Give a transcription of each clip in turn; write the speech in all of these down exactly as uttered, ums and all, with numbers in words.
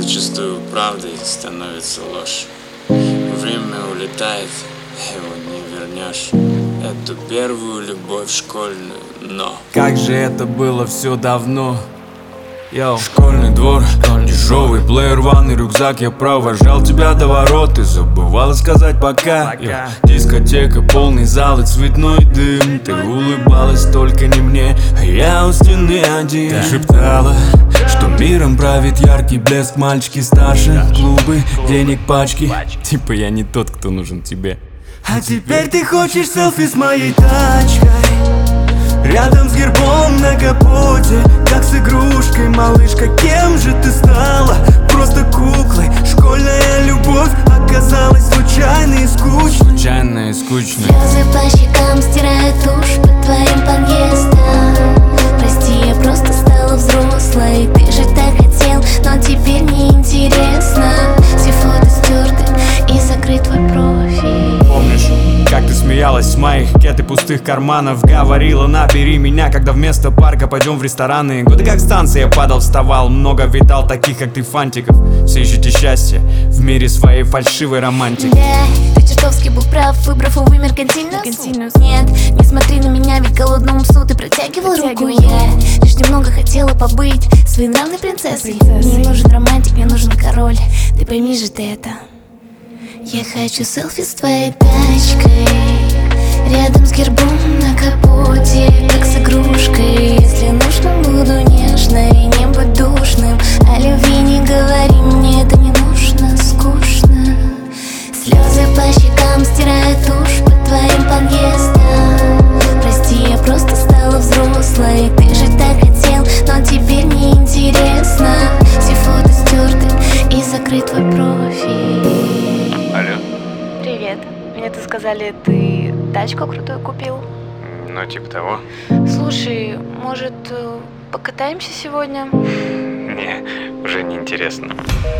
зачастую правдой становится ложь. Время улетает, его не вернешь. Эту первую любовь школьную, но как же это было все давно. Йоу. Школьный двор, дешевый плеер, ванный рюкзак. Я провожал тебя до ворот и забывала сказать пока, пока. Дискотека, полный зал и цветной дым. Ты улыбалась только не мне, а я у стены один. Ты шептала, что миром правит яркий блеск. Мальчики старше, клубы, денег пачки. Типа я не тот, кто нужен тебе. А теперь ты хочешь селфи с моей тачкой, рядом с гербом на капоте, как с игрушкой. Малышка, кем же ты стала? Просто куклой. Школьная любовь оказалась случайной и скучной. Случайной и скучной. Слезы по щекам стирают тушь под твоим подъездом. Прости, я просто стала взрослой. Ты же так хотел, но теперь неинтересно. Все фото стерты и закрыт твой профиль. Помнишь, как ты смеялась с моих кет и пустых карманов? Говорила, набери меня, когда вместо парка пойдем в рестораны. Годы как станция, я падал, вставал. Много видал таких, как ты, фантиков. Все ищете счастье в мире своей фальшивой романтики. Да, ты чертовски был прав, выбрав, увы, меркантильную. Нет, не смотри на меня, ведь голодному псу ты протягивал руку. Я лишь немного хотела побыть своенравной принцессой. Мне не нужен романтик, мне нужен король. Ты пойми же ты это. Я хочу селфи с твоей тачкой, рядом с гербом на капоте, как с игрушкой. Если нужно, буду нежной, не будь душным. О любви не говори, мне это не нужно, скучно. Слезы по щекам стирают тушь под твоим подъездом. Прости, я просто стала взрослой. Ты же так хотел, но теперь неинтересно. Все фото стерты и закрыт твой профиль. Алло. Привет. Мне тут сказали, ты тачку крутую купил. Ну типа того. Слушай, может, покатаемся сегодня? Не, уже не интересно.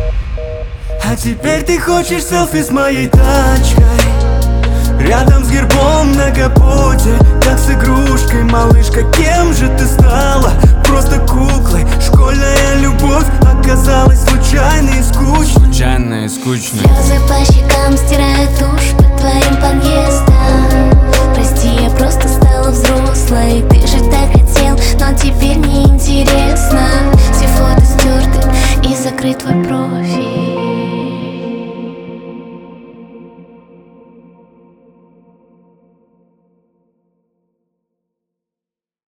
А теперь ты хочешь селфи с моей тачкой, рядом с гербом на капоте, как с игрушкой. Малышка, кем же ты стала? Просто куклой. Школьная любовь оказалась случайной и скучной. Случайной и скучной.